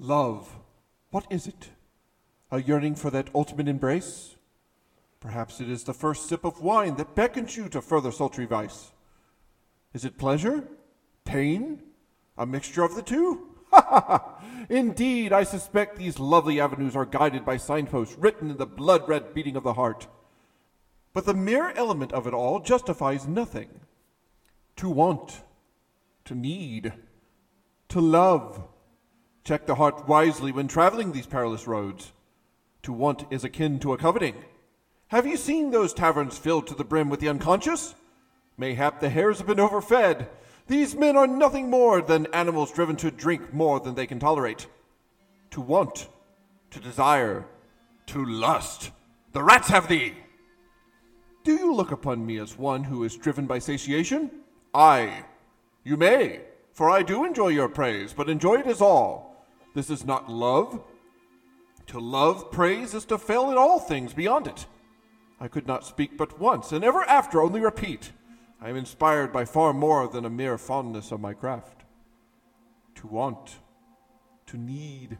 Love, what is it? A yearning for that ultimate embrace? Perhaps it is the first sip of wine that beckons you to further sultry vice. Is it pleasure? Pain? A mixture of the two? Indeed, I suspect these lovely avenues are guided by signposts written in the blood-red beating of the heart. But the mere element of it all justifies nothing. To want, to need, to love. Check the heart wisely when traveling these perilous roads. To want is akin to a coveting. Have you seen those taverns filled to the brim with the unconscious? Mayhap the hares have been overfed. These men are nothing more than animals driven to drink more than they can tolerate. To want, to desire, to lust. The rats have thee! Do you look upon me as one who is driven by satiation? Aye, you may, for I do enjoy your praise, but enjoy it as all. This is not love. To love praise is to fail in all things beyond it. I could not speak but once, and ever after only repeat. I am inspired by far more than a mere fondness of my craft. To want, to need,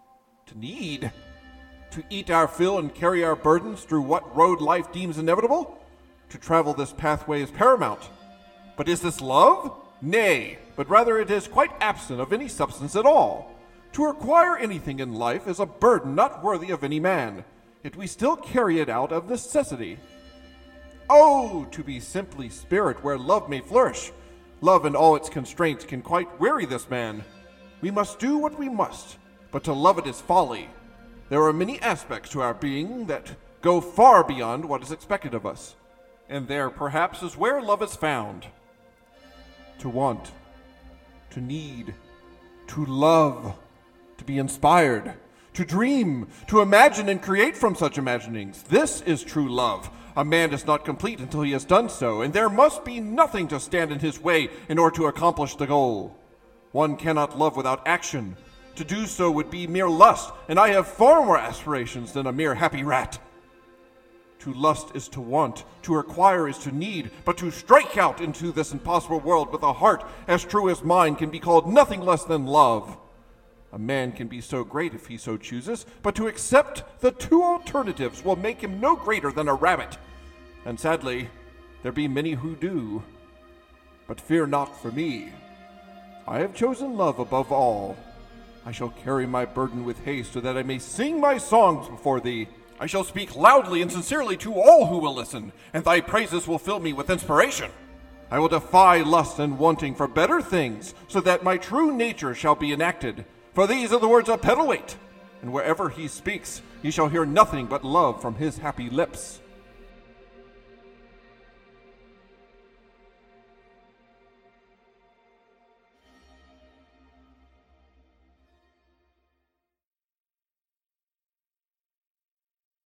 to eat our fill and carry our burdens through what road life deems inevitable? To travel this pathway is paramount. But is this love? Nay, but rather it is quite absent of any substance at all. To acquire anything in life is a burden not worthy of any man, yet we still carry it out of necessity. Oh, to be simply spirit where love may flourish. Love and all its constraints can quite weary this man. We must do what we must, but to love it is folly. There are many aspects to our being that go far beyond what is expected of us, and there perhaps is where love is found. To want, to need, to love, to be inspired, to dream, to imagine and create from such imaginings. This is true love. A man is not complete until he has done so, and there must be nothing to stand in his way in order to accomplish the goal. One cannot love without action. To do so would be mere lust, and I have far more aspirations than a mere happy rat. To lust is to want, to acquire is to need, but to strike out into this impossible world with a heart as true as mine can be called nothing less than love. A man can be so great if he so chooses, but to accept the two alternatives will make him no greater than a rabbit. And sadly, there be many who do. But fear not for me. I have chosen love above all. I shall carry my burden with haste so that I may sing my songs before thee. I shall speak loudly and sincerely to all who will listen, and thy praises will fill me with inspiration. I will defy lust and wanting for better things, so that my true nature shall be enacted. For these are the words of Peddlewaite, and wherever he speaks, ye shall hear nothing but love from his happy lips.